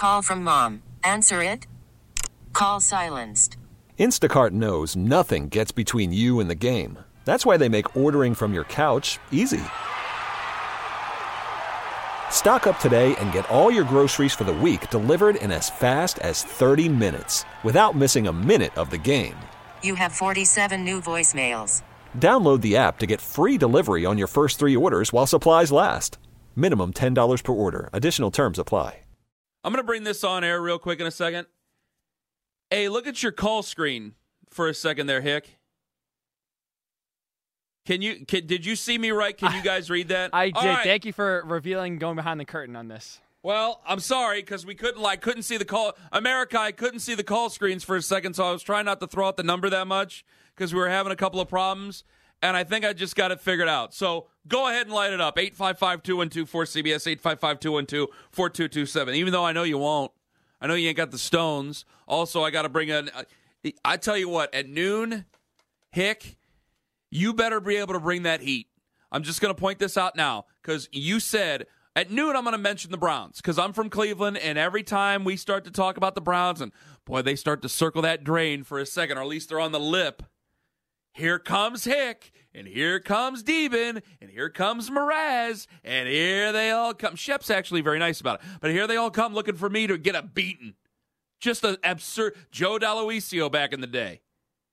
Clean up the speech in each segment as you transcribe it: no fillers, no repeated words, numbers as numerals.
Call from mom. Answer it. Call silenced. Instacart knows nothing gets between you and the game. That's why they make ordering from your couch easy. Stock up today and get all your groceries for the week delivered in as fast as 30 minutes without missing a minute of the game. You have 47 new voicemails. Download the app to get free delivery on your first 3 orders while supplies last. Minimum $10 per order. Additional terms apply. I'm going to bring this on air real quick in a second. Hey, look at your call screen for a second there, Hick. Did you see me right? Can you guys read that? I did. Right. Thank you for revealing, going behind the curtain on this. Well, I'm sorry because we couldn't see the call. America, I couldn't see the call screens for a second, so I was trying not to throw out the number that much because we were having a couple of problems, and I think I just got it figured out. So go ahead and light it up. 855-212-4CBS, 855-212-4227. Even though I know you won't. I know you ain't got the stones. Also, I got to bring in, I tell you what, at noon, Hick, you better be able to bring that heat. I'm just going to point this out now because you said at noon I'm going to mention the Browns because I'm from Cleveland, and every time we start to talk about the Browns, and boy, they start to circle that drain for a second, or at least they're on the lip. Here comes Hick, and here comes Deben, and here comes Mraz, and here they all come. Shep's actually very nice about it, but here they all come looking for me to get a beating. Just an absurd Joe D'Aloisio back in the day.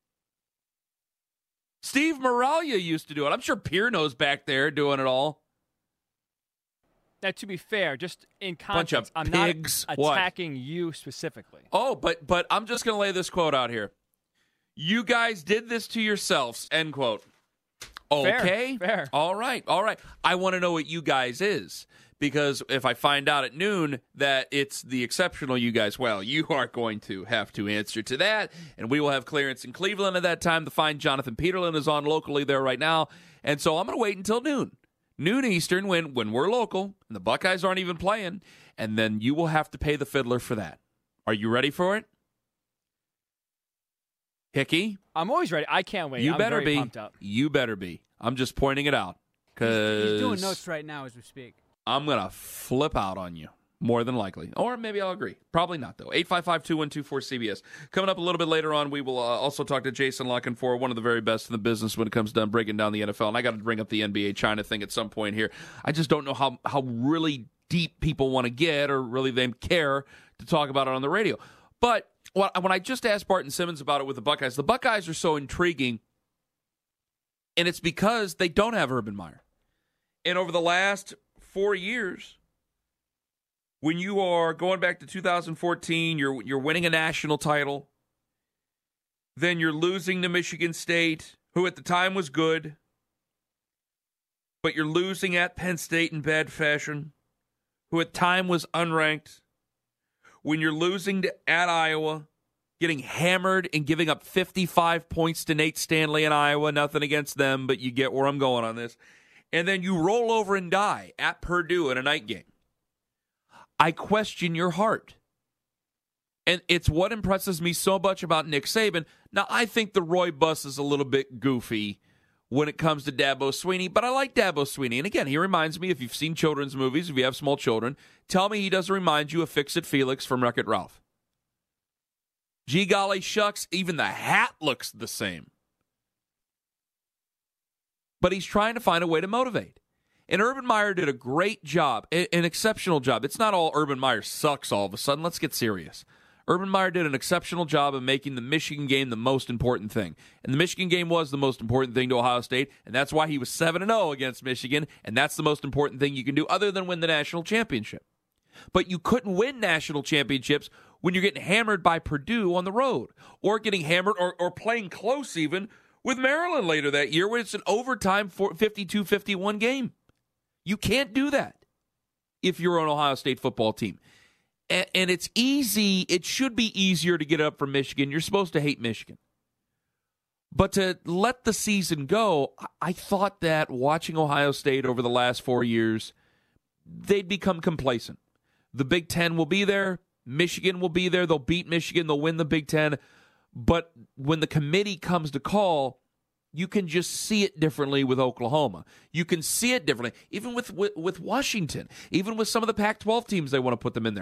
Steve Moralia used to do it. I'm sure Pierno's back there doing it all. Now, to be fair, just in Bunch of context, I'm pigs. not What? attacking you specifically. Oh, but I'm just going to lay this quote out here. You guys did this to yourselves, end quote. Okay. Fair. All right. I want to know what you guys is. Because if I find out at noon that it's the exceptional you guys, well, you are going to have to answer to that. And we will have clearance in Cleveland at that time. The fine Jonathan Peterlin is on locally there right now. And so I'm going to wait until noon. Noon Eastern when we're local and the Buckeyes aren't even playing. And then you will have to pay the fiddler for that. Are you ready for it? Hickey? I'm always ready. I can't wait. You I'm better very be. pumped up. You better be. I'm just pointing it out. He's doing notes right now as we speak. I'm going to flip out on you, more than likely. Or maybe I'll agree. Probably not, though. 855-212-4CBS. Coming up a little bit later on, we will also talk to Jason Lockenfor, one of the very best in the business when it comes to breaking down the NFL. And I got to bring up the NBA China thing at some point here. I just don't know how really deep people want to get or really they care to talk about it on the radio. But when I just asked Barton Simmons about it with the Buckeyes are so intriguing, and it's because they don't have Urban Meyer. And over the last 4 years, when you are going back to 2014, you're winning a national title, then you're losing to Michigan State, who at the time was good, but you're losing at Penn State in bad fashion, who at the time was unranked. When you're losing at Iowa, getting hammered and giving up 55 points to Nate Stanley in Iowa, nothing against them, but you get where I'm going on this. And then you roll over and die at Purdue in a night game. I question your heart. And it's what impresses me so much about Nick Saban. Now, I think the Roy bus is a little bit goofy when it comes to Dabo Swinney, but I like Dabo Swinney. And again, he reminds me, if you've seen children's movies, if you have small children, tell me he doesn't remind you of Fix-It Felix from Wreck-It Ralph. Gee golly shucks, even the hat looks the same. But he's trying to find a way to motivate. And Urban Meyer did a great job, an exceptional job. It's not all Urban Meyer sucks all of a sudden. Let's get serious. Urban Meyer did an exceptional job of making the Michigan game the most important thing. And the Michigan game was the most important thing to Ohio State, and that's why he was 7-0 against Michigan, and that's the most important thing you can do other than win the national championship. But you couldn't win national championships when you're getting hammered by Purdue on the road, or getting hammered or playing close even with Maryland later that year when it's an overtime 52-51 game. You can't do that if you're an Ohio State football team. And it's easy. It should be easier to get up for Michigan. You're supposed to hate Michigan. But to let the season go, I thought that watching Ohio State over the last 4 years, they'd become complacent. The Big Ten will be there. Michigan will be there. They'll beat Michigan. They'll win the Big Ten. But when the committee comes to call, you can just see it differently with Oklahoma. You can see it differently, even with Washington, even with some of the Pac-12 teams they want to put them in there.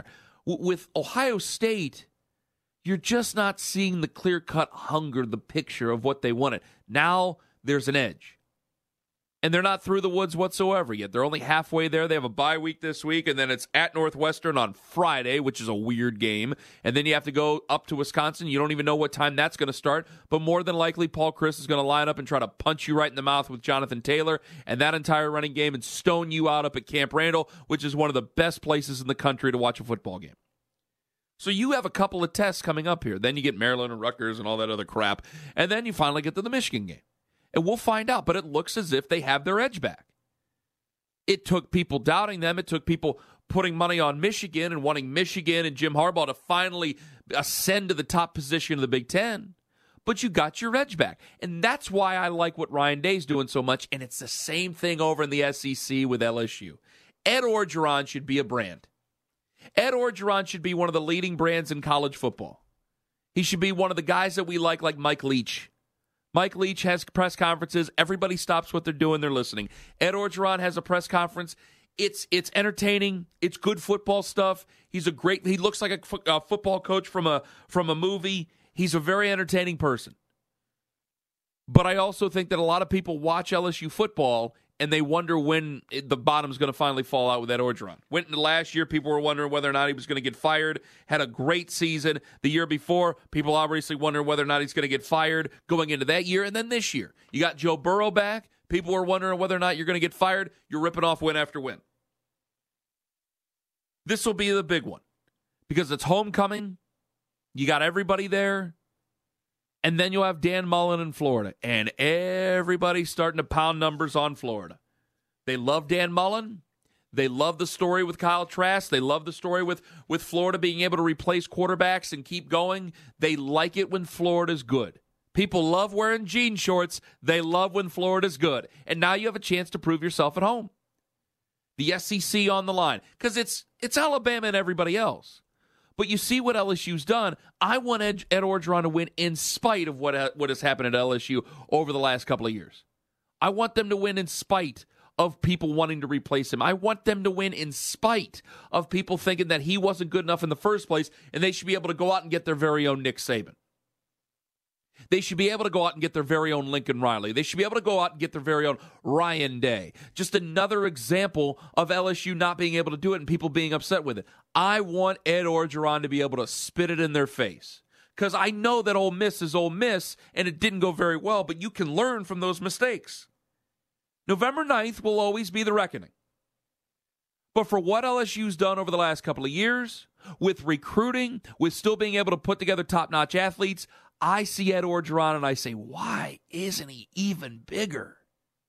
With Ohio State, you're just not seeing the clear-cut hunger, the picture of what they wanted. Now there's an edge. And they're not through the woods whatsoever yet. They're only halfway there. They have a bye week this week, and then it's at Northwestern on Friday, which is a weird game. And then you have to go up to Wisconsin. You don't even know what time that's going to start. But more than likely, Paul Chryst is going to line up and try to punch you right in the mouth with Jonathan Taylor and that entire running game and stone you out up at Camp Randall, which is one of the best places in the country to watch a football game. So you have a couple of tests coming up here. Then you get Maryland and Rutgers and all that other crap. And then you finally get to the Michigan game. And we'll find out, but it looks as if they have their edge back. It took people doubting them. It took people putting money on Michigan and wanting Michigan and Jim Harbaugh to finally ascend to the top position of the Big Ten. But you got your edge back. And that's why I like what Ryan Day's doing so much. And it's the same thing over in the SEC with LSU. Ed Orgeron should be a brand. Ed Orgeron should be one of the leading brands in college football. He should be one of the guys that we like Mike Leach. Mike Leach has press conferences. Everybody stops what they're doing. They're listening. Ed Orgeron has a press conference. It's entertaining. It's good football stuff. He looks like a football coach from a movie. He's a very entertaining person. But I also think that a lot of people watch LSU football and they wonder when the bottom's going to finally fall out with Ed Orgeron. Went into last year, people were wondering whether or not he was going to get fired. Had a great season. The year before, people obviously wondering whether or not he's going to get fired going into that year. And then this year, you got Joe Burrow back. People were wondering whether or not you're going to get fired. You're ripping off win after win. This will be the big one because it's homecoming. You got everybody there. And then you'll have Dan Mullen in Florida. And everybody's starting to pound numbers on Florida. They love Dan Mullen. They love the story with Kyle Trask. They love the story with Florida being able to replace quarterbacks and keep going. They like it when Florida's good. People love wearing jean shorts. They love when Florida's good. And now you have a chance to prove yourself at home. The SEC on the line. Because it's Alabama and everybody else. But you see what LSU's done. I want Ed Orgeron to win in spite of what has happened at LSU over the last couple of years. I want them to win in spite of people wanting to replace him. I want them to win in spite of people thinking that he wasn't good enough in the first place and they should be able to go out and get their very own Nick Saban. They should be able to go out and get their very own Lincoln Riley. They should be able to go out and get their very own Ryan Day. Just another example of LSU not being able to do it and people being upset with it. I want Ed Orgeron to be able to spit it in their face. Because I know that Ole Miss is Ole Miss and it didn't go very well, but you can learn from those mistakes. November 9th will always be the reckoning. But for what LSU's done over the last couple of years, with recruiting, with still being able to put together top-notch athletes, I see Ed Orgeron and I say, why isn't he even bigger?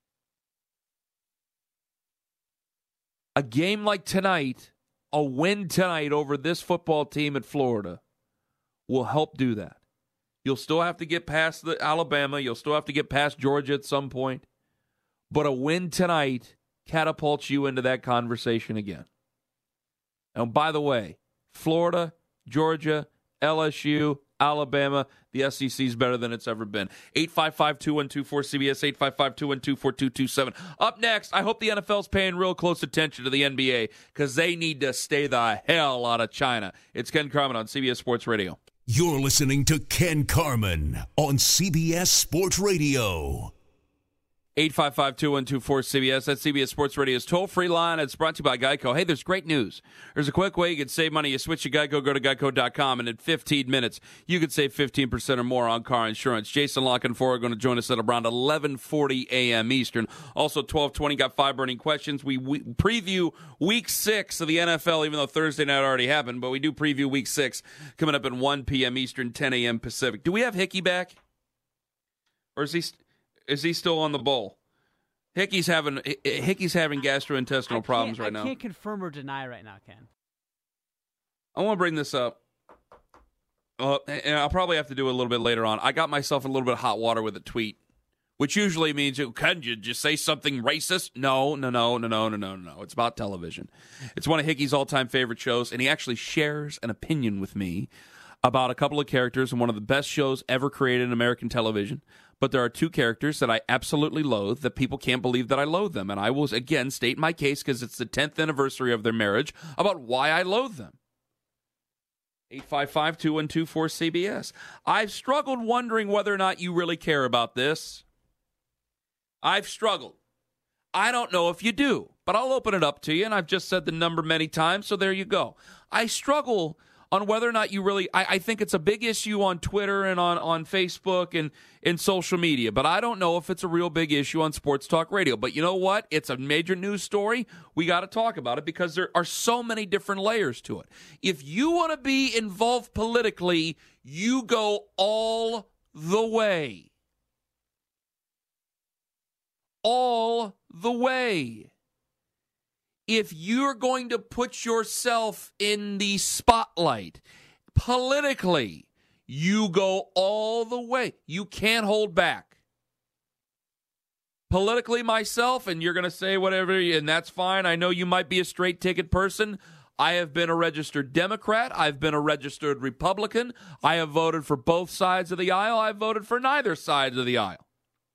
A game like tonight, a win tonight over this football team at Florida will help do that. You'll still have to get past the Alabama. You'll still have to get past Georgia at some point. But a win tonight catapults you into that conversation again. And by the way, Florida, Georgia, LSU, Alabama, the SEC is better than it's ever been. 855-2124-CBS, 855-2124-2227. Up next, I hope the NFL's paying real close attention to the NBA because they need to stay the hell out of China. It's Ken Carman on CBS Sports Radio. You're listening to Ken Carman on CBS Sports Radio. 855-2124-CBS. That's CBS Sports Radio's toll-free line. It's brought to you by Geico. Hey, there's great news. There's a quick way you can save money. You switch to Geico, go to geico.com, and in 15 minutes, you could save 15% or more on car insurance. Jason Lockenfor are going to join us at around 11:40 a.m. Eastern. Also, 12:20, got 5 burning questions. We preview Week 6 of the NFL, even though Thursday night already happened, but we do preview Week 6 coming up at 1 p.m. Eastern, 10 a.m. Pacific. Do we have Hickey back? Or is he still on the bowl? Hickey's having gastrointestinal problems right now. I can't confirm or deny right now, Ken. I want to bring this up. And I'll probably have to do it a little bit later on. I got myself in a little bit of hot water with a tweet, which usually means, can you just say something racist? No. It's about television. It's one of Hickey's all-time favorite shows, and he actually shares an opinion with me about a couple of characters in one of the best shows ever created in American television. But there are 2 characters that I absolutely loathe that people can't believe that I loathe them. And I will, again, state my case because it's the 10th anniversary of their marriage about why I loathe them. 855-212-4CBS. I've struggled wondering whether or not you really care about this. I've struggled. I don't know if you do, but I'll open it up to you, and I've just said the number many times, so there you go. I struggle on whether or not you really, I think it's a big issue on Twitter and on Facebook and in social media, but I don't know if it's a real big issue on Sports Talk Radio. But you know what? It's a major news story. We got to talk about it because there are so many different layers to it. If you want to be involved politically, you go all the way. All the way. If you're going to put yourself in the spotlight politically, you go all the way. You can't hold back. Politically, myself, and you're going to say whatever, and that's fine. I know you might be a straight ticket person. I have been a registered Democrat. I've been a registered Republican. I have voted for both sides of the aisle. I've voted for neither side of the aisle.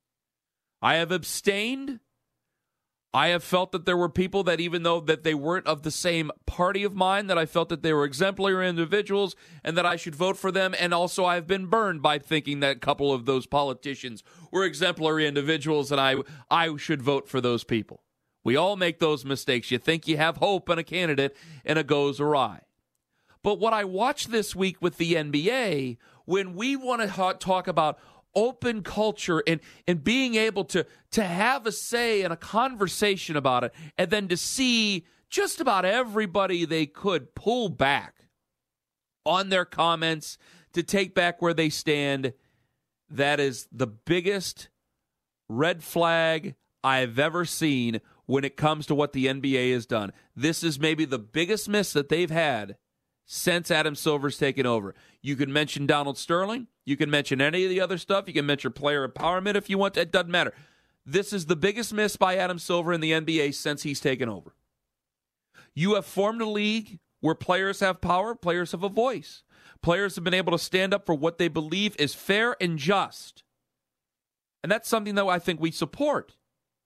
I have abstained. I have felt that there were people that even though that they weren't of the same party of mine, that I felt that they were exemplary individuals and that I should vote for them. And also I've been burned by thinking that a couple of those politicians were exemplary individuals and I should vote for those people. We all make those mistakes. You think you have hope in a candidate and it goes awry. But what I watched this week with the NBA, when we want to talk about open culture and being able to have a say and a conversation about it, and then to see just about everybody they could pull back on their comments to take back where they stand, that is the biggest red flag I've ever seen when it comes to what the NBA has done. This is maybe the biggest miss that they've had since Adam Silver's taken over. You can mention Donald Sterling. You can mention any of the other stuff. You can mention player empowerment if you want to. It doesn't matter. This is the biggest miss by Adam Silver in the NBA since he's taken over. You have formed a league where players have power, players have a voice. Players have been able to stand up for what they believe is fair and just. And that's something that I think we support.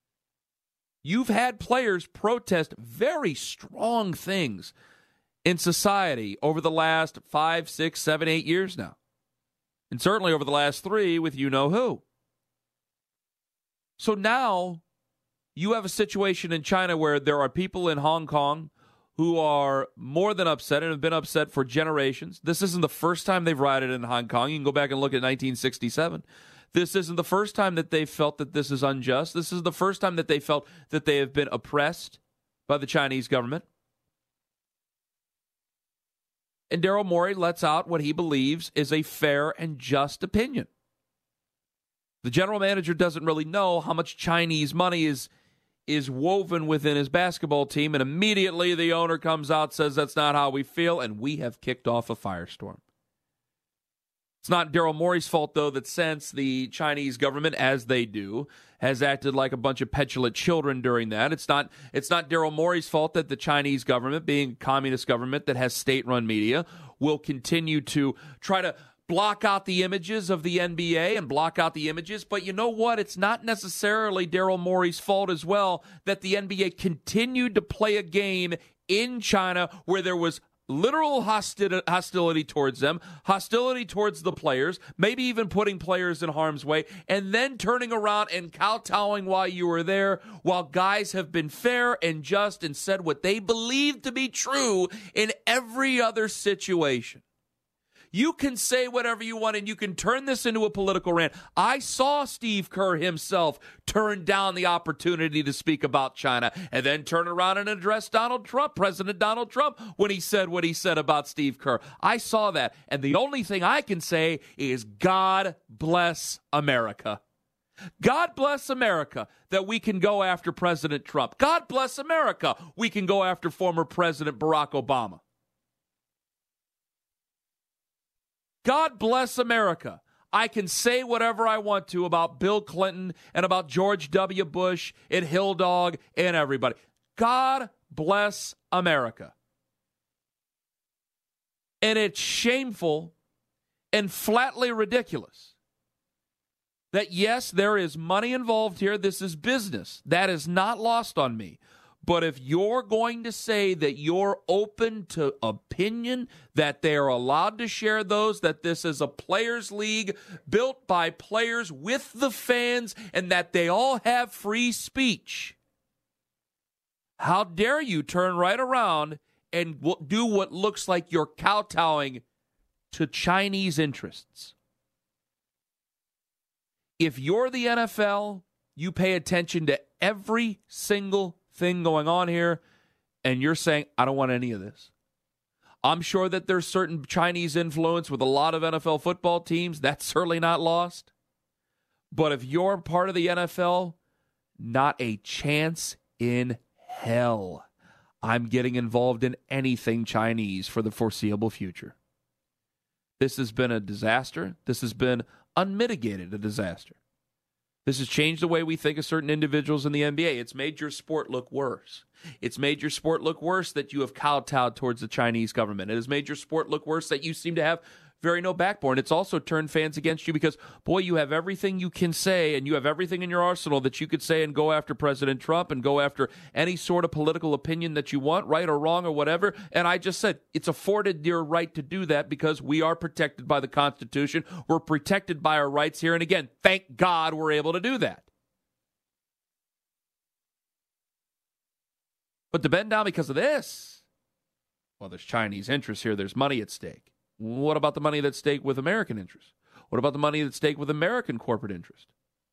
You've had players protest very strong things in society over the last 5, 6, 7, 8 years now. And certainly over the last 3 with you-know-who. So now you have a situation in China where there are people in Hong Kong who are more than upset and have been upset for generations. This isn't the first time they've rioted in Hong Kong. You can go back and look at 1967. This isn't the first time that they've felt that this is unjust. This is the first time that they felt that they have been oppressed by the Chinese government. And Daryl Morey lets out what he believes is a fair and just opinion. The general manager doesn't really know how much Chinese money is woven within his basketball team, and immediately the owner comes out, says that's not how we feel, and we have kicked off a firestorm. It's not Daryl Morey's fault, though, that since the Chinese government, as they do, has acted like a bunch of petulant children during that. It's not Daryl Morey's fault that the Chinese government, being a communist government that has state-run media, will continue to try to block out the images of the NBA and block out the images. But you know what? It's not necessarily Daryl Morey's fault as well that the NBA continued to play a game in China where there was literal hostility towards them, hostility towards the players, maybe even putting players in harm's way, and then turning around and kowtowing while you were there, while guys have been fair and just and said what they believe to be true in every other situation. You can say whatever you want, and you can turn this into a political rant. I saw Steve Kerr himself turn down the opportunity to speak about China and then turn around and address Donald Trump, President Donald Trump, when he said what he said about Steve Kerr. I saw that, and the only thing I can say is God bless America. God bless America that we can go after President Trump. God bless America we can go after former President Barack Obama. God bless America. I can say whatever I want to about Bill Clinton and about George W. Bush and Hill Dog and everybody. God bless America. And it's shameful and flatly ridiculous that, yes, there is money involved here. This is business. That is not lost on me. But if you're going to say that you're open to opinion, that they are allowed to share those, that this is a players' league built by players with the fans, and that they all have free speech, how dare you turn right around and do what looks like you're kowtowing to Chinese interests? If you're the NFL, you pay attention to every single thing going on here, and you're saying, I don't want any of this. I'm sure that there's certain Chinese influence with a lot of NFL football teams. That's certainly not lost. But if you're part of the NFL, not a chance in hell I'm getting involved in anything Chinese for the foreseeable future. This has been a disaster. This has been unmitigated a disaster. This has changed the way we think of certain individuals in the NBA. It's made your sport look worse. It's made your sport look worse that you have kowtowed towards the Chinese government. It has made your sport look worse that you seem to have very no backbone. It's also turned fans against you because, boy, you have everything you can say and you have everything in your arsenal that you could say and go after President Trump and go after any sort of political opinion that you want, right or wrong or whatever. And I just said it's afforded your right to do that because we are protected by the Constitution. We're protected by our rights here. And again, thank God we're able to do that. But to bend down because of this, well, there's Chinese interests here. There's money at stake. What about the money that's at stake with American interests? What about the money that's at stake with American corporate interest?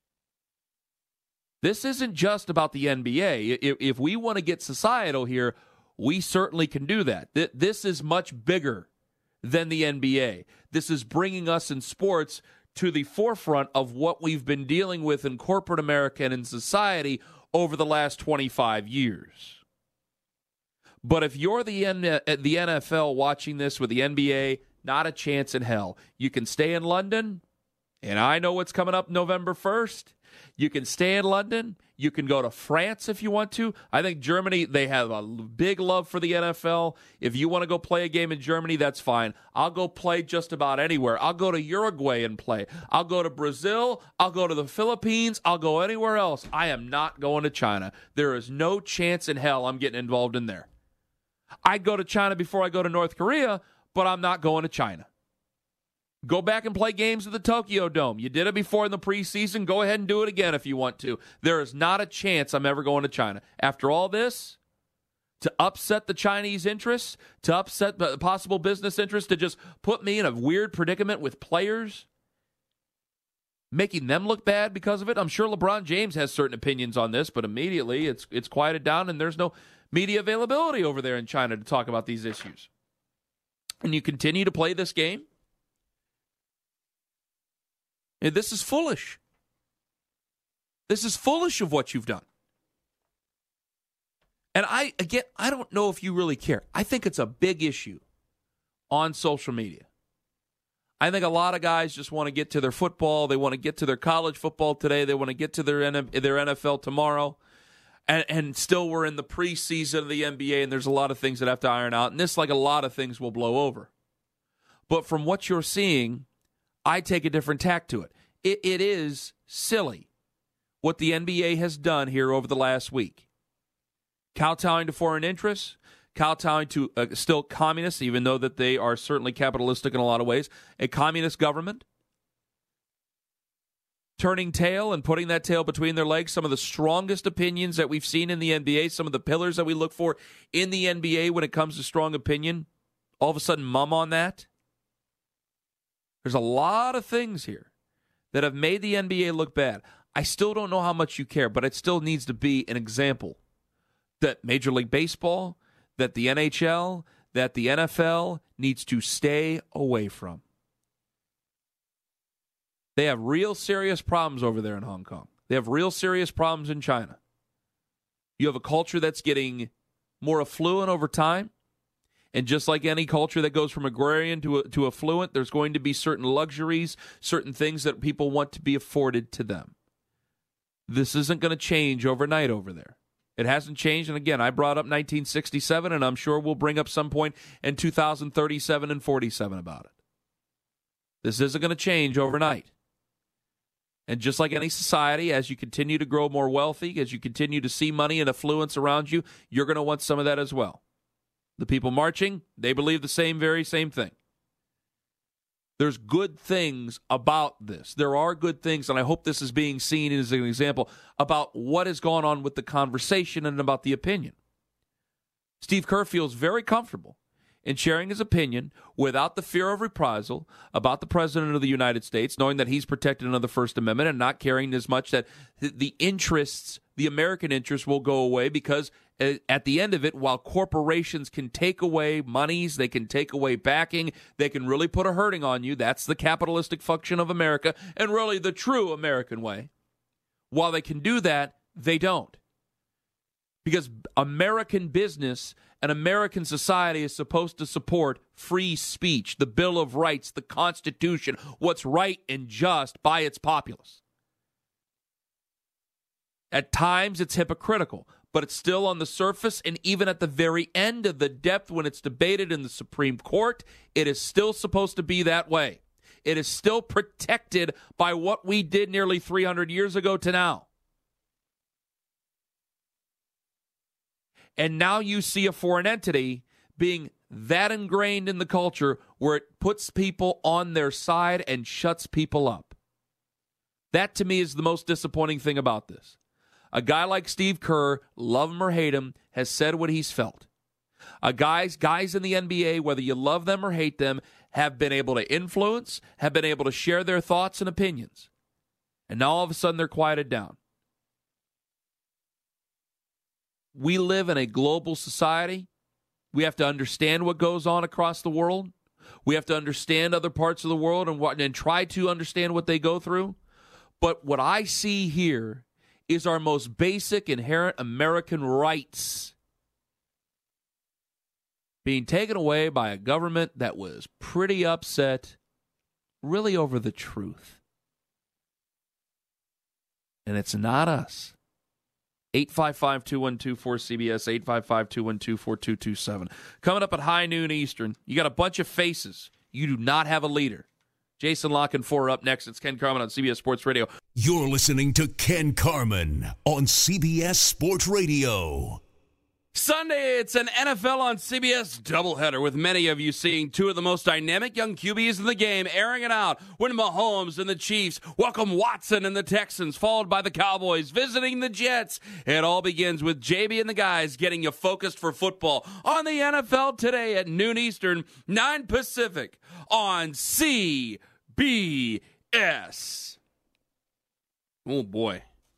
This isn't just about the NBA. If we want to get societal here, we certainly can do that. This is much bigger than the NBA. This is bringing us in sports to the forefront of what we've been dealing with in corporate America and in society over the last 25 years. But if you're the NFL watching this with the NBA, not a chance in hell. You can stay in London, and I know what's coming up November 1st. You can stay in London. You can go to France if you want to. I think Germany, they have a big love for the NFL. If you want to go play a game in Germany, that's fine. I'll go play just about anywhere. I'll go to Uruguay and play. I'll go to Brazil. I'll go to the Philippines. I'll go anywhere else. I am not going to China. There is no chance in hell I'm getting involved in there. I'd go to China before I go to North Korea, but I'm not going to China. Go back and play games at the Tokyo Dome. You did it before in the preseason. Go ahead and do it again if you want to. There is not a chance I'm ever going to China. After all this, to upset the Chinese interests, to upset the possible business interests, to just put me in a weird predicament with players, making them look bad because of it. I'm sure LeBron James has certain opinions on this, but immediately it's quieted down and there's no media availability over there in China to talk about these issues. And you continue to play this game? And this is foolish. This is foolish of what you've done. And I don't know if you really care. I think it's a big issue on social media. I think a lot of guys just want to get to their football. They want to get to their college football today. They want to get to their NFL tomorrow. And still we're in the preseason of the NBA, and there's a lot of things that have to iron out. And this, like a lot of things, will blow over. But from what you're seeing, I take a different tack to it. It is silly what the NBA has done here over the last week. Kowtowing to foreign interests, kowtowing to still communists, even though that they are certainly capitalistic in a lot of ways, a communist government. Turning tail and putting that tail between their legs, some of the strongest opinions that we've seen in the NBA, some of the pillars that we look for in the NBA when it comes to strong opinion, all of a sudden mum on that. There's a lot of things here that have made the NBA look bad. I still don't know how much you care, but it still needs to be an example that Major League Baseball, that the NHL, that the NFL needs to stay away from. They have real serious problems over there in Hong Kong. They have real serious problems in China. You have a culture that's getting more affluent over time. And just like any culture that goes from agrarian to affluent, there's going to be certain luxuries, certain things that people want to be afforded to them. This isn't going to change overnight over there. It hasn't changed. And again, I brought up 1967, and I'm sure we'll bring up some point in 2037 and 47 about it. This isn't going to change overnight. And just like any society, as you continue to grow more wealthy, as you continue to see money and affluence around you, you're going to want some of that as well. The people marching, they believe the very same thing. There's good things about this. There are good things, and I hope this is being seen as an example about what has gone on with the conversation and about the opinion. Steve Kerr feels very comfortable in sharing his opinion without the fear of reprisal about the President of the United States, knowing that he's protected under the First Amendment and not caring as much that the interests, the American interests, will go away because at the end of it, while corporations can take away monies, they can take away backing, they can really put a hurting on you. That's the capitalistic function of America and really the true American way. While they can do that, they don't. Because American business and American society is supposed to support free speech, the Bill of Rights, the Constitution, what's right and just by its populace. At times, it's hypocritical, but it's still on the surface, and even at the very end of the depth when it's debated in the Supreme Court, it is still supposed to be that way. It is still protected by what we did nearly 300 years ago to now. And now you see a foreign entity being that ingrained in the culture where it puts people on their side and shuts people up. That, to me, is the most disappointing thing about this. A guy like Steve Kerr, love him or hate him, has said what he's felt. Guys in the NBA, whether you love them or hate them, have been able to influence, have been able to share their thoughts and opinions. And now all of a sudden they're quieted down. We live in a global society. We have to understand what goes on across the world. We have to understand other parts of the world and try to understand what they go through. But what I see here is our most basic inherent American rights being taken away by a government that was pretty upset really over the truth. And it's not us. 855-212-4CBS, 855-212-4227. Coming up at high noon Eastern, you got a bunch of faces. You do not have a leader. Jason La Canfora up next. It's Ken Carman on CBS Sports Radio. You're listening to Ken Carman on CBS Sports Radio. Sunday, it's an NFL on CBS doubleheader with many of you seeing two of the most dynamic young QBs in the game airing it out when Mahomes and the Chiefs welcome Watson and the Texans, followed by the Cowboys visiting the Jets. It all begins with JB and the guys getting you focused for football on the NFL today at noon Eastern, 9 Pacific on CBS. Oh, boy.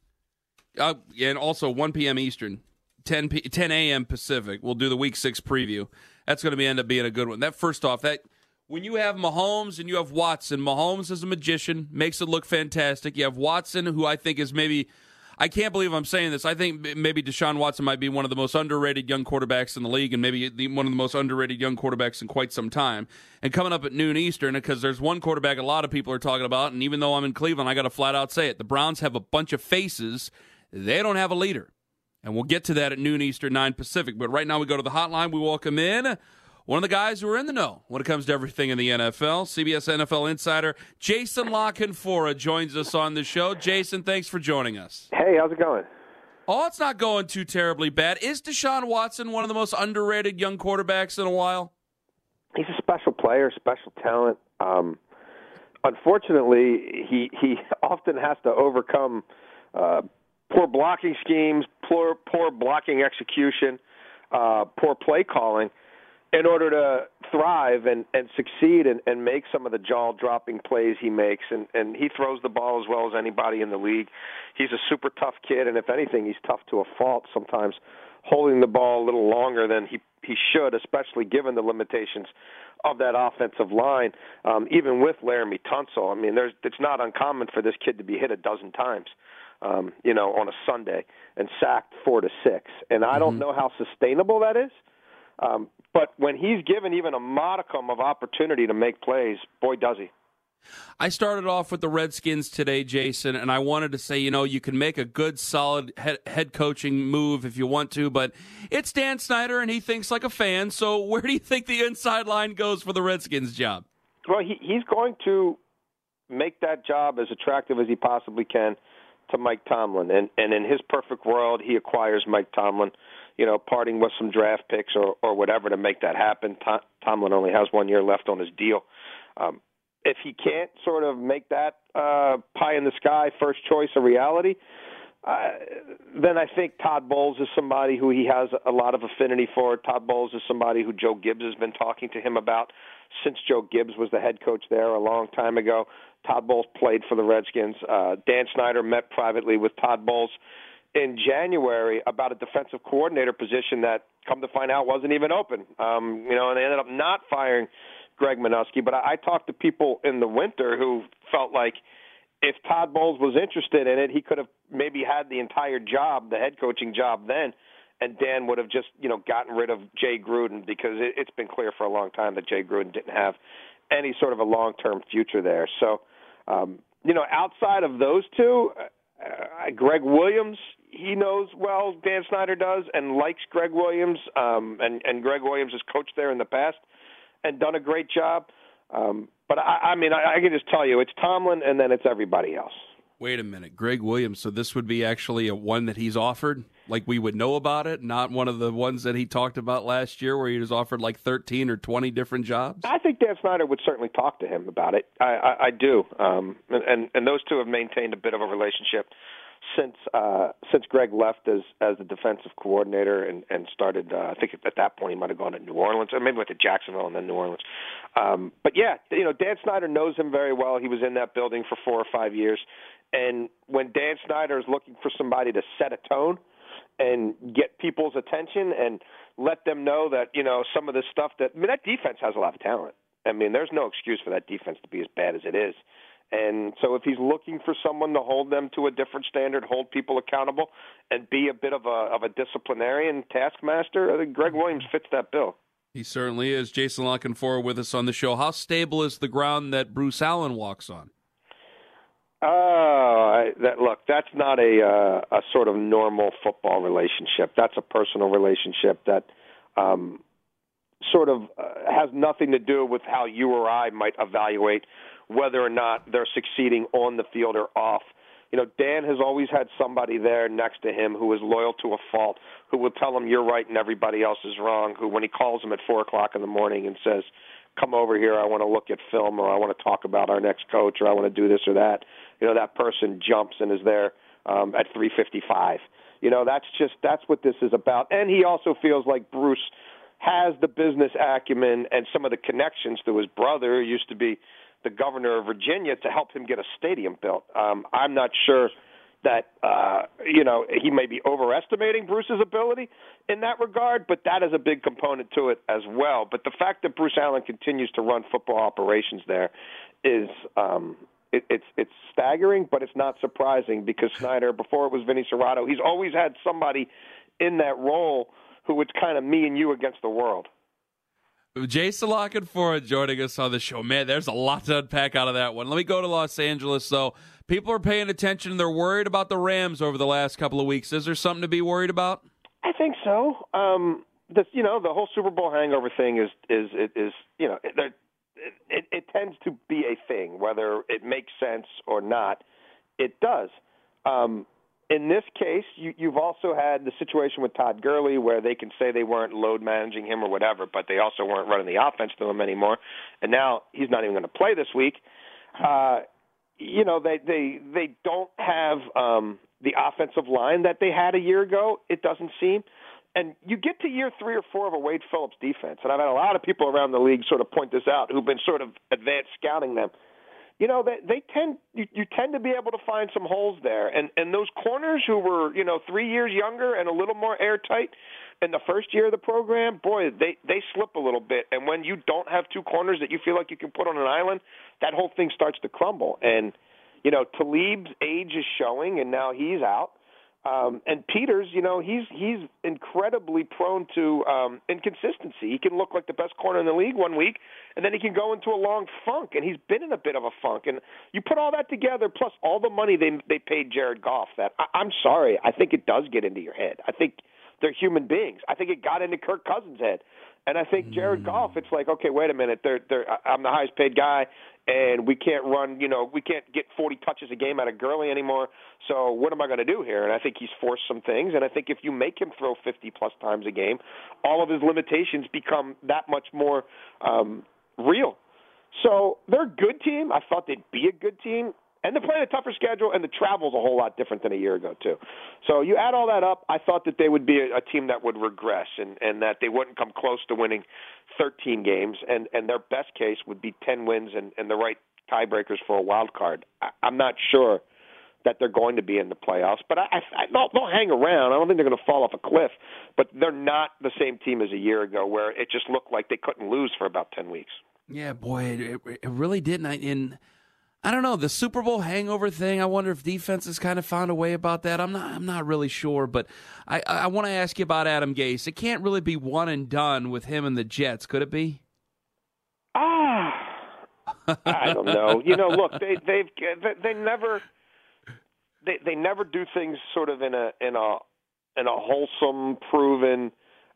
And also 1 p.m. Eastern. 10 a.m. Pacific. We'll do the Week 6 preview. That's going to end up being a good one. That first off, that when you have Mahomes and you have Watson, Mahomes is a magician, makes it look fantastic. You have Watson, who I think is maybe, I can't believe I'm saying this, I think maybe Deshaun Watson might be one of the most underrated young quarterbacks in the league and maybe one of the most underrated young quarterbacks in quite some time. And coming up at noon Eastern, because there's one quarterback a lot of people are talking about, and even though I'm in Cleveland, I got to flat out say it. The Browns have a bunch of faces. They don't have a leader. And we'll get to that at noon Eastern, 9 Pacific. But right now we go to the hotline. We welcome in one of the guys who are in the know when it comes to everything in the NFL. CBS NFL insider Jason La Canfora joins us on the show. Jason, thanks for joining us. Hey, how's it going? Oh, it's not going too terribly bad. Is Deshaun Watson one of the most underrated young quarterbacks in a while? He's a special player, special talent. Unfortunately, he often has to overcome poor blocking schemes, poor blocking execution, poor play calling in order to thrive and succeed and make some of the jaw-dropping plays he makes. And he throws the ball as well as anybody in the league. He's a super tough kid, and if anything, he's tough to a fault sometimes, holding the ball a little longer than he should, especially given the limitations of that offensive line, even with Laramie Tunsil. I mean, it's not uncommon for this kid to be hit a dozen times. On a Sunday and sacked 4 to 6. And I don't know how sustainable that is. But when he's given even a modicum of opportunity to make plays, boy, does he. I started off with the Redskins today, Jason, and I wanted to say, you can make a good, solid head coaching move if you want to, but it's Dan Snyder, and he thinks like a fan. So where do you think the inside line goes for the Redskins job? Well, he's going to make that job as attractive as he possibly can to Mike Tomlin. And in his perfect world, he acquires Mike Tomlin, parting with some draft picks or whatever to make that happen. Tomlin only has 1 year left on his deal. If he can't sort of make that pie in the sky first choice a reality, then I think Todd Bowles is somebody who he has a lot of affinity for. Todd Bowles is somebody who Joe Gibbs has been talking to him about since Joe Gibbs was the head coach there a long time ago. Todd Bowles played for the Redskins. Dan Snyder met privately with Todd Bowles in January about a defensive coordinator position that, come to find out, wasn't even open. And they ended up not firing Greg Minuski. But I talked to people in the winter who felt like if Todd Bowles was interested in it, he could have maybe had the entire job, the head coaching job then, and Dan would have just, gotten rid of Jay Gruden, because it's been clear for a long time that Jay Gruden didn't have any sort of a long-term future there. So, outside of those two, Greg Williams, he knows well, Dan Snyder does, and likes Greg Williams, and Greg Williams has coached there in the past and done a great job. But I can just tell you, it's Tomlin and then it's everybody else. Wait a minute, Greg Williams. So this would be actually a one that he's offered, like we would know about it, not one of the ones that he talked about last year where he was offered like 13 or 20 different jobs? I think Dan Snyder would certainly talk to him about it. I do. And those two have maintained a bit of a relationship since Greg left as the defensive coordinator and started, I think at that point he might have gone to New Orleans, or maybe went to Jacksonville and then New Orleans. But yeah, Dan Snyder knows him very well. He was in that building for 4 or 5 years. And when Dan Snyder is looking for somebody to set a tone and get people's attention and let them know that, some of this stuff that defense has a lot of talent. There's no excuse for that defense to be as bad as it is. And so if he's looking for someone to hold them to a different standard, hold people accountable, and be a bit of a disciplinarian taskmaster, I think Greg Williams fits that bill. He certainly is. Jason Lockenfor with us on the show. How stable is the ground that Bruce Allen walks on? That's not a sort of normal football relationship. That's a personal relationship that sort of has nothing to do with how you or I might evaluate whether or not they're succeeding on the field or off. Dan has always had somebody there next to him who is loyal to a fault, who will tell him you're right and everybody else is wrong, who when he calls him at 4 o'clock in the morning and says, come over here, I want to look at film, or I want to talk about our next coach, or I want to do this or that, that person jumps and is there at 3:55. That's what this is about. And he also feels like Bruce has the business acumen and some of the connections to his brother, who used to be the governor of Virginia, to help him get a stadium built. I'm not sure that, he may be overestimating Bruce's ability in that regard, but that is a big component to it as well. But the fact that Bruce Allen continues to run football operations there is it's staggering, but it's not surprising, because Snyder, before it was Vinny Cerrato, he's always had somebody in that role who was kind of me and you against the world. Jason Lockenfor joining us on the show. Man, there's a lot to unpack out of that one. Let me go to Los Angeles, though. People are paying attention. They're worried about the Rams over the last couple of weeks. Is there something to be worried about? I think so. The whole Super Bowl hangover thing is it tends to be a thing, whether it makes sense or not. It does. In this case, you've also had the situation with Todd Gurley where they can say they weren't load managing him or whatever, but they also weren't running the offense to him anymore. And now he's not even going to play this week. They don't have the offensive line that they had a year ago, it doesn't seem. And you get to year 3 or 4 of a Wade Phillips defense, and I've had a lot of people around the league sort of point this out who've been sort of advanced scouting them. You tend to be able to find some holes there. And those corners who were, 3 years younger and a little more airtight in the first year of the program, boy, they slip a little bit. And when you don't have 2 corners that you feel like you can put on an island, that whole thing starts to crumble. And, Talib's age is showing, and now he's out. And Peters, he's incredibly prone to inconsistency. He can look like the best corner in the league one week, and then he can go into a long funk, and he's been in a bit of a funk. And you put all that together, plus all the money they paid Jared Goff, that I'm sorry, I think it does get into your head. I think they're human beings. I think it got into Kirk Cousins' head. And I think Jared Goff, it's like, okay, wait a minute, I'm the highest paid guy, and we can't we can't get 40 touches a game out of Gurley anymore. So what am I going to do here? And I think he's forced some things. And I think if you make him throw 50-plus times a game, all of his limitations become that much more real. So they're a good team. I thought they'd be a good team. And they're playing a tougher schedule, and the travel's a whole lot different than a year ago, too. So you add all that up, I thought that they would be a team that would regress and that they wouldn't come close to winning 13 games, and their best case would be 10 wins and the right tiebreakers for a wild card. I'm not sure that they're going to be in the playoffs, but they'll hang around. I don't think they're going to fall off a cliff, but they're not the same team as a year ago where it just looked like they couldn't lose for about 10 weeks. Yeah, boy, it really didn't. I don't know, the Super Bowl hangover thing, I wonder if defense has kind of found a way about that. I'm not really sure, but I want to ask you about Adam Gase. It can't really be one and done with him and the Jets, could it be? I don't know. Look, they never do things sort of in a wholesome, proven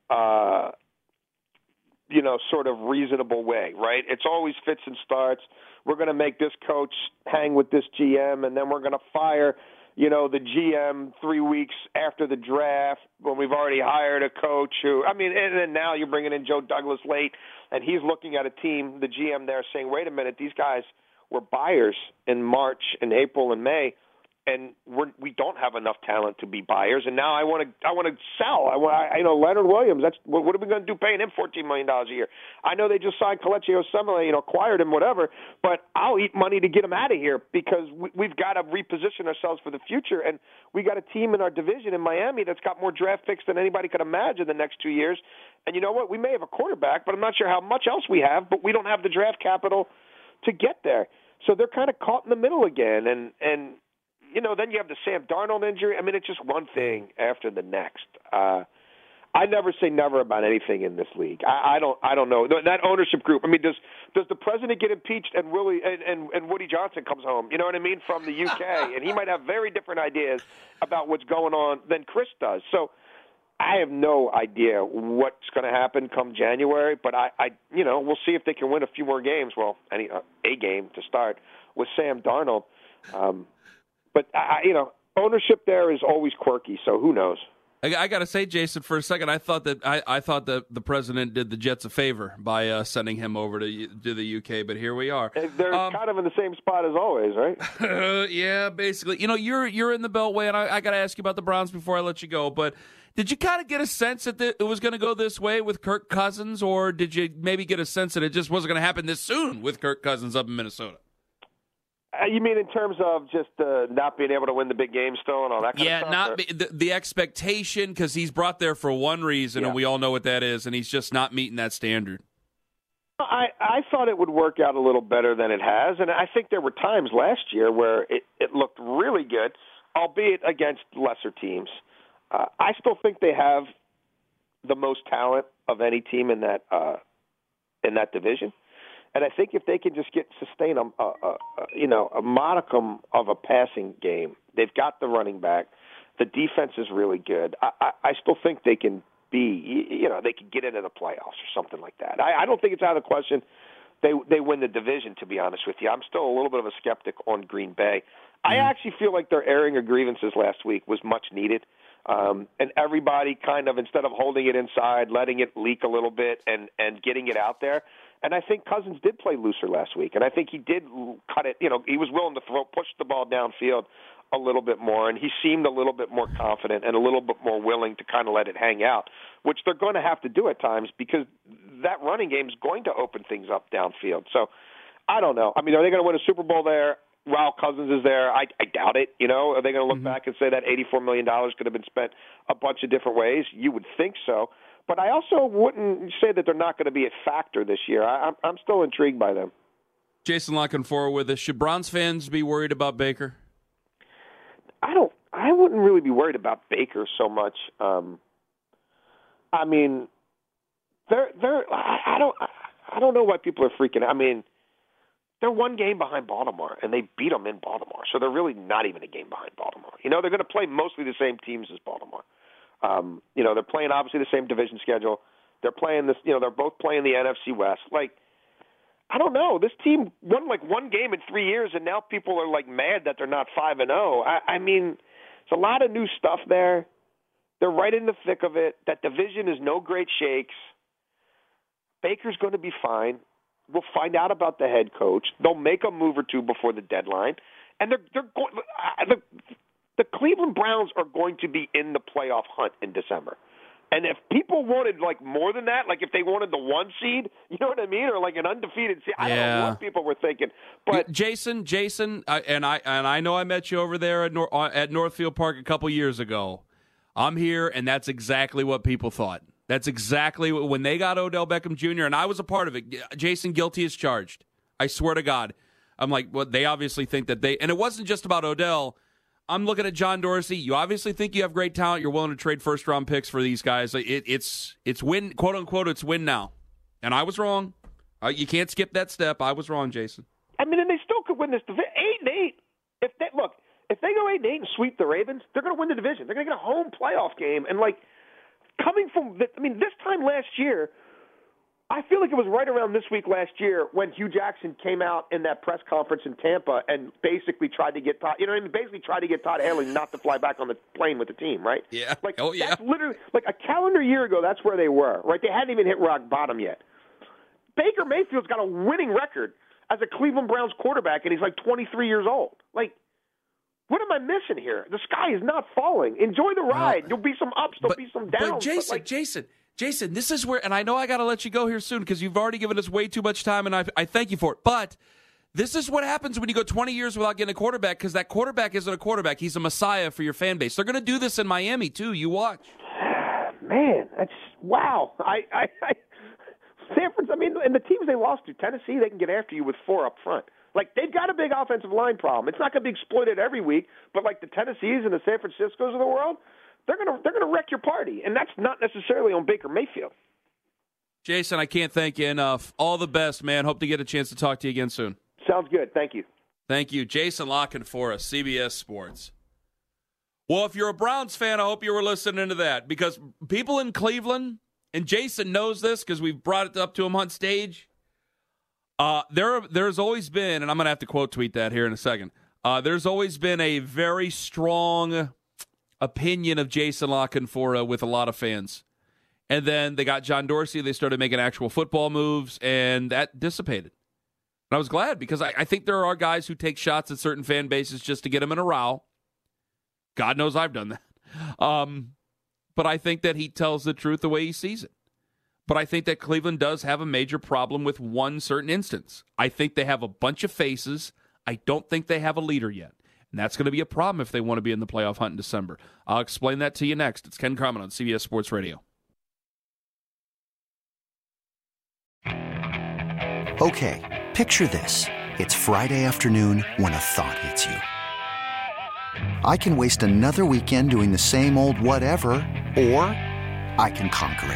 sort of reasonable way, right? It's always fits and starts. We're going to make this coach hang with this GM, and then we're going to fire, the GM 3 weeks after the draft when we've already hired a coach and then now you're bringing in Joe Douglas late, and he's looking at a team, the GM there, saying, wait a minute, these guys were buyers in March and April and May, and we don't have enough talent to be buyers. And now I want to sell. Leonard Williams. That's what are we going to do? Paying him $14 million a year? I know they just signed Kelechi Osemele, acquired him, whatever. But I'll eat money to get him out of here because we've got to reposition ourselves for the future. And we got a team in our division in Miami that's got more draft picks than anybody could imagine the next 2 years. And you know what? We may have a quarterback, but I'm not sure how much else we have. But we don't have the draft capital to get there. So they're kind of caught in the middle again. And then you have the Sam Darnold injury. It's just one thing after the next. I never say never about anything in this league. I don't know that ownership group. Does the president get impeached and Woody Johnson comes home? You know what I mean, from the UK, and he might have very different ideas about what's going on than Chris does. So I have no idea what's going to happen come January. But we'll see if they can win a few more games. Well, a game to start with Sam Darnold. But ownership there is always quirky, so who knows? I got to say, Jason, for a second, I thought that the president did the Jets a favor by sending him over to the UK, but here we are. They're kind of in the same spot as always, right? Yeah, basically. You're in the Beltway, and I got to ask you about the Browns before I let you go. But did you kind of get a sense that it was going to go this way with Kirk Cousins, or did you maybe get a sense that it just wasn't going to happen this soon with Kirk Cousins up in Minnesota? You mean in terms of just not being able to win the big game still and all that kind of stuff? Yeah, the expectation, because he's brought there for one reason, and we all know what that is, and he's just not meeting that standard. I thought it would work out a little better than it has, and I think there were times last year where it looked really good, albeit against lesser teams. I still think they have the most talent of any team in that division. And I think if they can just sustain a modicum of a passing game, they've got the running back. The defense is really good. I still think they can they can get into the playoffs or something like that. I don't think it's out of the question they win the division, to be honest with you. I'm still a little bit of a skeptic on Green Bay. I actually feel like their airing of grievances last week was much needed. And everybody kind of, instead of holding it inside, letting it leak a little bit and getting it out there. And I think Cousins did play looser last week, and I think he did cut it. He was willing to push the ball downfield a little bit more, and he seemed a little bit more confident and a little bit more willing to kind of let it hang out, which they're going to have to do at times because that running game is going to open things up downfield. So I don't know. Are they going to win a Super Bowl there while Cousins is there? I doubt it. Are they going to look back and say that $84 million could have been spent a bunch of different ways? You would think so. But I also wouldn't say that they're not going to be a factor this year. I'm still intrigued by them. Jason La Canfora with us. Should Browns fans be worried about Baker? I wouldn't really be worried about Baker so much. I don't know why people are freaking out. They're one game behind Baltimore, and they beat them in Baltimore. So they're really not even a game behind Baltimore. They're going to play mostly the same teams as Baltimore. They're playing obviously the same division schedule. They're playing this, they're both playing the NFC West. Like, I don't know. This team won like one game in 3 years, and now people are like mad that they're not 5-0. I mean, it's a lot of new stuff there. They're right in the thick of it. That division is no great shakes. Baker's going to be fine. We'll find out about the head coach. They'll make a move or two before the deadline, and they're going. The Cleveland Browns are going to be in the playoff hunt in December. And if people wanted like more than that, like if they wanted the 1 seed, you know what I mean, or like an undefeated seed, I don't know what people were thinking. But Jason, and I know I met you over there at Northfield Park a couple years ago. I'm here, and that's exactly what people thought. That's exactly when they got Odell Beckham Jr., and I was a part of it. Jason, guilty as charged. I swear to God. I'm like, well, they obviously think that and it wasn't just about Odell. I'm looking at John Dorsey. You obviously think you have great talent. You're willing to trade first-round picks for these guys. It's win, quote-unquote, it's win now. And I was wrong. You can't skip that step. I was wrong, Jason. I mean, and they still could win this division. 8-8. If they go 8-8 and sweep the Ravens, they're going to win the division. They're going to get a home playoff game. And, like, coming from this time last year, I feel like it was right around this week last year when Hugh Jackson came out in that press conference in Tampa and basically tried to get Todd, basically tried to get Todd Haley not to fly back on the plane with the team, right? Yeah. Like, that's literally, like a calendar year ago, that's where they were, right? They hadn't even hit rock bottom yet. Baker Mayfield's got a winning record as a Cleveland Browns quarterback, and he's like 23 years old. Like, what am I missing here? The sky is not falling. Enjoy the ride. There'll be some ups, there'll be some downs. But Jason, this is where, and I know I got to let you go here soon because you've already given us way too much time, and I thank you for it. But this is what happens when you go 20 years without getting a quarterback, because that quarterback isn't a quarterback. He's a messiah for your fan base. They're going to do this in Miami, too. You watch. Man, that's wow. Sanford's, and the teams they lost to, Tennessee, they can get after you with 4 up front. Like, they've got a big offensive line problem. It's not going to be exploited every week, but like the Tennessees and the San Franciscos of the world, they're gonna wreck your party, and that's not necessarily on Baker Mayfield. Jason, I can't thank you enough. All the best, man. Hope to get a chance to talk to you again soon. Sounds good. Thank you. Thank you. Jason Locken for us, CBS Sports. Well, if you're a Browns fan, I hope you were listening to that, because people in Cleveland, and Jason knows this because we've brought it up to him on stage, there's always been, and I'm going to have to quote tweet that here in a second, there's always been a very strong opinion of Jason La Canfora with a lot of fans. And then they got John Dorsey. They started making actual football moves, and that dissipated. And I was glad, because I think there are guys who take shots at certain fan bases just to get them in a row. God knows I've done that. But I think that he tells the truth the way he sees it. But I think that Cleveland does have a major problem with one certain instance. I think they have a bunch of faces. I don't think they have a leader yet. And that's going to be a problem if they want to be in the playoff hunt in December. I'll explain that to you next. It's Ken Carman on CBS Sports Radio. Okay, picture this. It's Friday afternoon when a thought hits you. I can waste another weekend doing the same old whatever, or I can conquer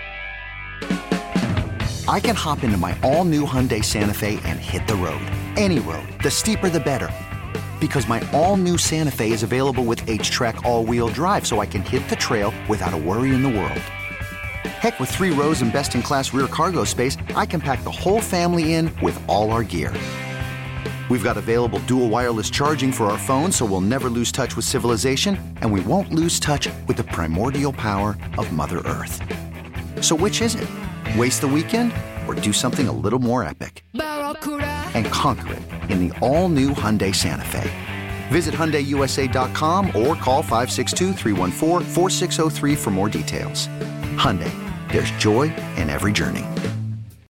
it. I can hop into my all-new Hyundai Santa Fe and hit the road. Any road. The steeper, the better. Because my all-new Santa Fe is available with H-Track all-wheel drive, so I can hit the trail without a worry in the world. Heck, with 3 rows and best-in-class rear cargo space, I can pack the whole family in with all our gear. We've got available dual wireless charging for our phones, so we'll never lose touch with civilization, and we won't lose touch with the primordial power of Mother Earth. So which is it? Waste the weekend or do something a little more epic? And conquer it in the all-new Hyundai Santa Fe. Visit HyundaiUSA.com or call 562-314-4603 for more details. Hyundai, there's joy in every journey.